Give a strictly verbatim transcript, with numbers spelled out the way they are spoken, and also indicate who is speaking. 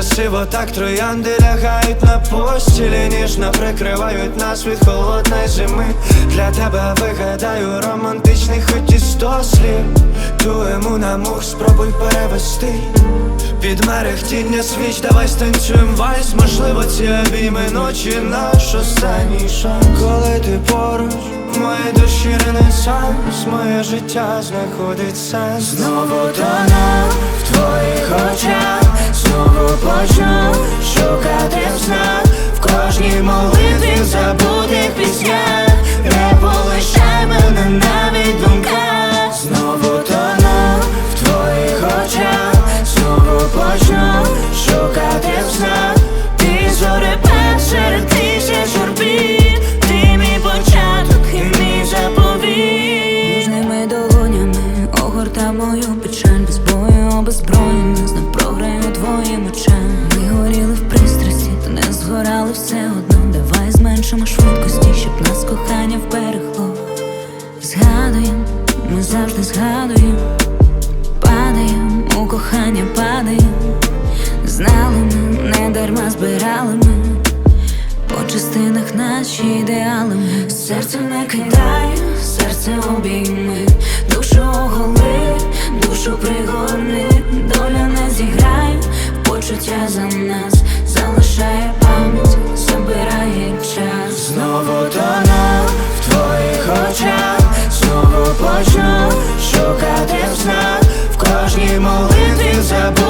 Speaker 1: красиво, так троянди лягають на постілі, ніжно прикривають нас від холодної зими. Для тебе вигадаю романтичний хоч і сто слів. Ту ему на мух спробуй перевести. Під мерехтіння свіч давай станцюєм вальс. Можливо, ці обійми ночі наш останній шанс. Коли ти поруч, в моїй душі ренесанс, моє життя знаходить сенс. Знову тону в твоїх очах, знову почну шукати в снах, в кожній молитві, в забутих піснях. Не полишай мене навіть думках. Знову тону в твоїх очах, знову почну шукати в снах. Ти зорепад серед тисяч орбіт, ти мій початок і мій заповіт.
Speaker 2: Ніжними долонями огорта мою печаль, без бою, обезброєна, знов програю твоїм очам. Ми горіли в пристрасті, та не згорали все одно. Давай зменшимо швидкості, щоб нас кохання вберегло. Згадуєм, ми завжди згадуєм, падаєм, у кохання падаєм. Знали ми, не дарма збирали ми по частинах наші ідеали ми. Серце не кидай, серце обійми, душу оголи, душу пригорни. Доля не зіграє, почуття за нас залишає пам'ять, забирає час.
Speaker 1: Знову тону в твоїх очах, знову почну шукати в снах, в кожній молитві забути.